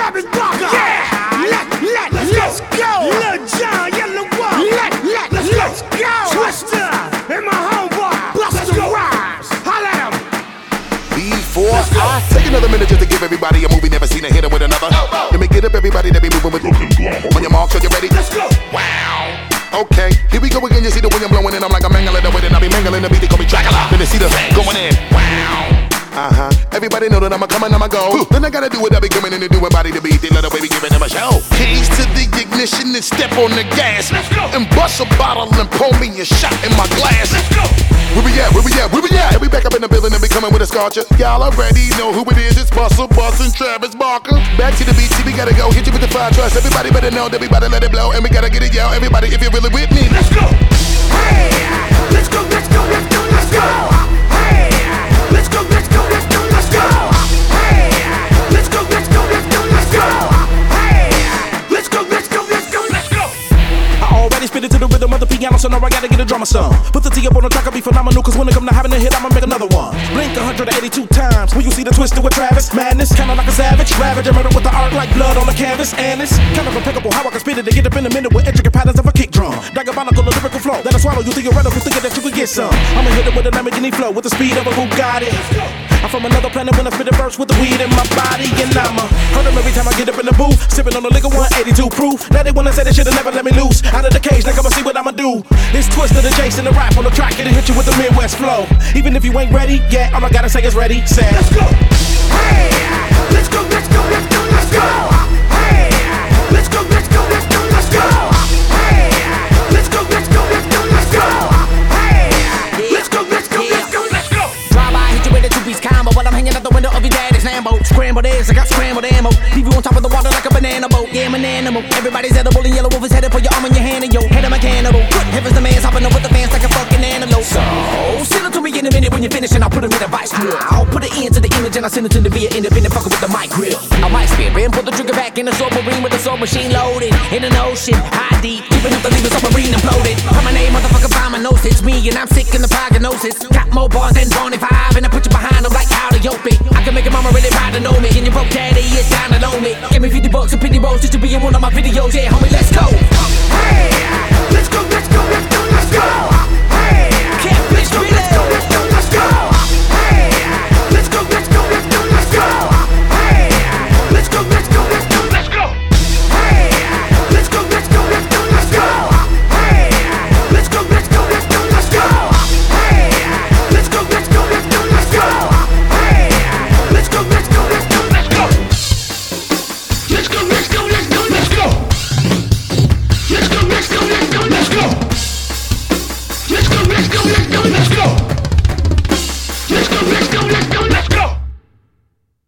Travis Barker. Yeah, let's go. Lil Jon, Yellow Wolf. Let's go. Twister and my homeboy Busta Rhymes. Holla at him. Before I take another minute just to give everybody a movie never seen a hit with another. Let me get up everybody that be moving with. On your marks, are you ready? Let's go. Wow. Okay, here we go again. You see the wind blowing in. I'm like a mangling the wind and I be mangling the beat. They call me Dracula. Then they see the going in. Wow. Everybody know that I'ma come and I'ma go. Then I gotta do what I be coming in and doing body to beat. They let the baby giving them a show. Keys to the ignition and step on the gas. Let's go. And bust a bottle and pour me a shot in my glass. Let's go. Where we at? And we back up in the building and be coming with a sculpture. Y'all already know who it is. It's Busta and Travis Barker. Back to the beat, see we gotta go. Hit you with the fire trust. Everybody better know that we bout to let it blow. And we gotta get it, yo. Everybody, if you're really with me, let's go. Hey, let's go. Hey, let's go. Hey, let's go. Hey, let's go. Hey, I already spit it to the rhythm of the piano, so now I gotta get a drummer some. Put the T up on the track, I'll be phenomenal, cause when it come to having a hit, I'ma make another one. Blink 182 times when you see the twister with Travis. Madness, kinda like a savage, ravage and murder with the art like blood on the canvas. And it's kind of impeccable how I can spit it to get up in the minute with intricate patterns of a kick drum. Diabolical lyrical flow that I swallow, you theoretical, thinking that you could get some. I'ma hit it with a Lamborghini flow with the speed of a Bugatti. I'm from another planet when I spit a verse with the weed in my body. And I'ma hurt them every time I get up in the booth, sipping on the liquor 182 proof. Now they wanna say they should've never let me loose out of the cage, like I'ma see what I'ma do. It's Twister the Jason the rap on the track, it'll hit you with the Midwest flow. Even if you ain't ready, yeah, all I gotta say is ready, set. Let's go. Hey, let's go. Hey, let's go. Hey, let's go. Hey, let's go. Hey, let's go. Drive by, hit you with a two-piece combo while I'm hanging out the window of your daddy's Lambo. Scrambled eggs, I got scrambled ammo. Leave you on top of the water like a banana boat. Yeah, I'm an animal. Everybody's edible and Yellow Wolf is headed for your arm in your hand and your head. I'm a cannibal. Good heavens, the man's hopping up with the fans like a fucking antelope. So, send it to me in a minute when you're finished and I'll put him in a vice grill. I'll put an end to the image and I'll send it to the via independent fucker with the mic grill. I might spit and pull the trigger back in the submarine with the soul machine loaded. In an ocean, high deep, keeping up the leave the submarine imploded. From my name, motherfucker, find my nose. It's me and I'm sick in the prognosis. Got more bars than 25 and I put you behind them like how to yoke me. I can make your mama really proud to know me. And your broke daddy is down to know me. Give me $50 and penny rolls just to be in one of my videos. Yeah, homie, let's